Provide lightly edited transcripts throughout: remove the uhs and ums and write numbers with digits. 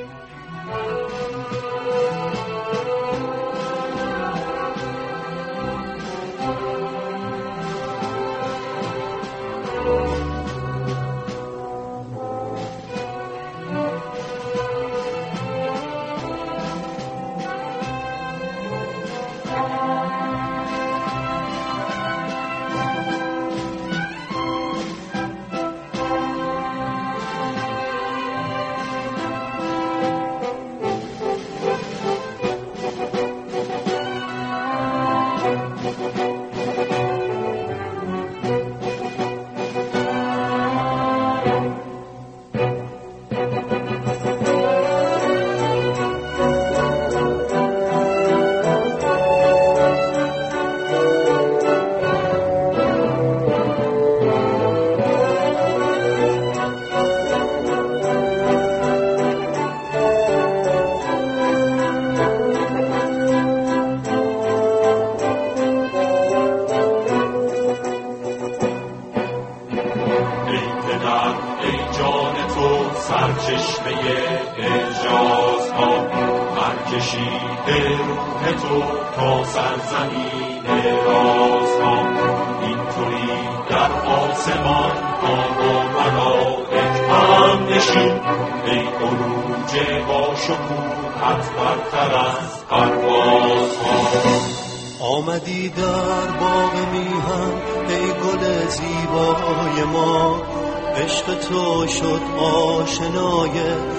آمدی در باغ میهن ای گل زیبای ما، عشق تو شد آشنای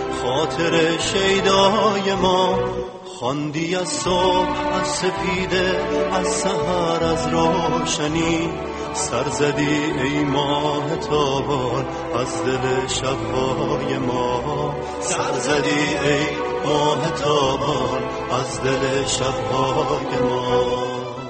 خاطر شیدای ما. خواندی از صبح از سپیده، از سحر از روشنی، سر زدی ای ماه تابان از دل شبهای ما. سر زدی ای ماه تابان از دل شبهای ما.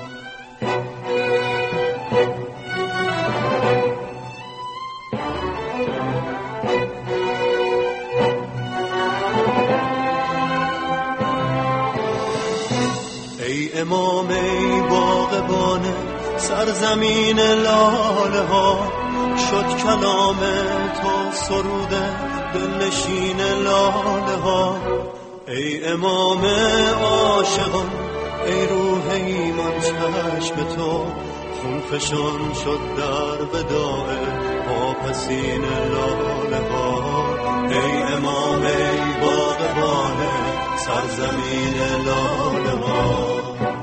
ای امام ای باغبانه سرزمین لاله ها، شد کلام تو سروده دلنشین لاله ها. ای امام عاشقان ای روح ایمان چشم تو، خون فشان شد در وداع واپسین لاله ها. ای امام ای باغبانه سرزمین لاله ها.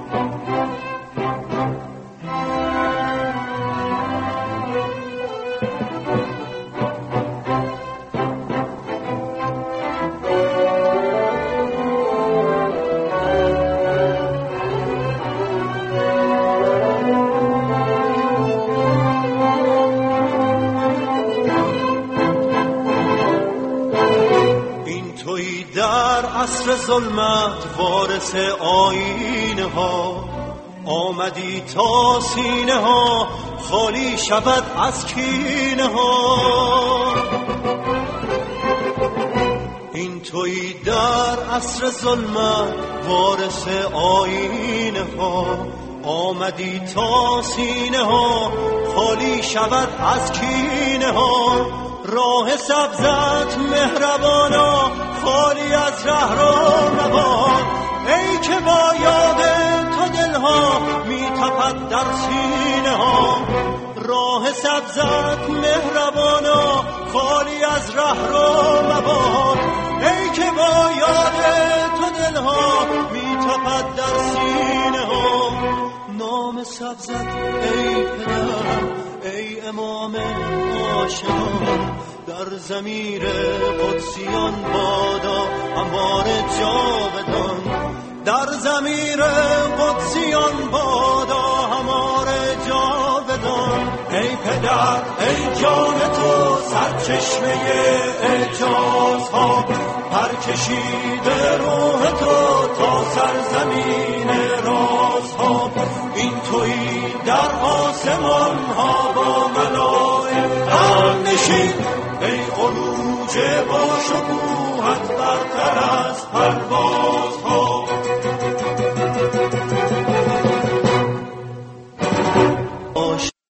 عصر ظلمت وارث آینه ها، آمدی تا سینه ها خالی شود از کینه ها. این تویی در عصر ظلمت وارث آینه ها، آمدی تا سینه ها خالی شود از کینه ها. راه سبزت مهربانا خالی از ره رو نباد، ای که با یاد تو دلها میتپد در سینه ها. راه سبزت مهربانا خالی از ره رو نباد، ای که با یاد تو دلها میتپد در سینه ها. نام سبزت ای پدر ای امام عاشقان، در ضمیر قدسیان بادا هموار جاودان. در ضمیر قدسیان بادا هموار جاودان. ای پدر ای جان تو سرچشمه اعجازها، پر کشیده روح تو تا سرزمین رازها. این تویی در آسمان ها با ملائک هم نشین،